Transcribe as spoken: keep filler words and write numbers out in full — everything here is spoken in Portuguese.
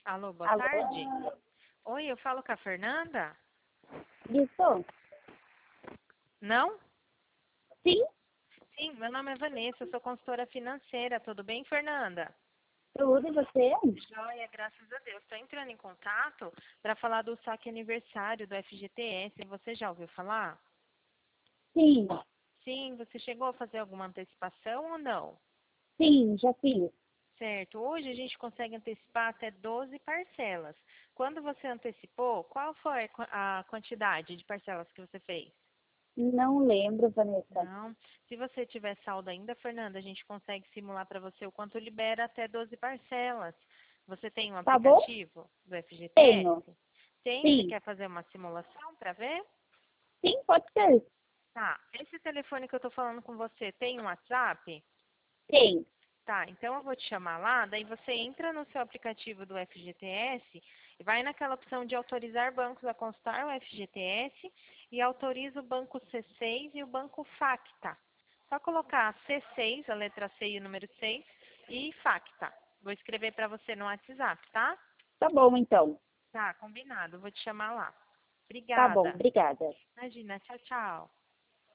Alô, boa Alô? tarde. Oi, eu falo com a Fernanda? Isso? Não? Sim? Sim, meu nome é Vanessa, eu sou consultora financeira. Tudo bem, Fernanda? Tudo, e você? Joia, graças a Deus. Estou entrando em contato para falar do saque aniversário do F G T S. Você já ouviu falar? Sim, Sim, você chegou a fazer alguma antecipação ou não? sim, já fiz. Certo. Hoje a gente consegue antecipar até doze parcelas. Quando você antecipou, qual foi a qua- a quantidade de parcelas que você fez? Não lembro, Vanessa. Não. Se você tiver saldo ainda, Fernanda, a gente consegue simular para você o quanto libera até doze parcelas. Você tem um Tá bom? aplicativo do Tenho. F G T S? Tem? Você Sim. quer fazer uma simulação para ver? Sim, pode ser. Tá. Esse telefone que eu estou falando com você tem um WhatsApp? Tem. Tá, então eu vou te chamar lá, daí você entra no seu aplicativo do F G T S e vai naquela opção de autorizar bancos a constar o F G T S e autoriza o banco C seis e o banco Facta. Só colocar C seis, a letra C e o número seis, e Facta. Vou escrever para você no WhatsApp, tá? Tá bom, então. Tá, combinado. Vou te chamar lá. Tá bom, Obrigada. obrigada. Imagina, tchau, tchau.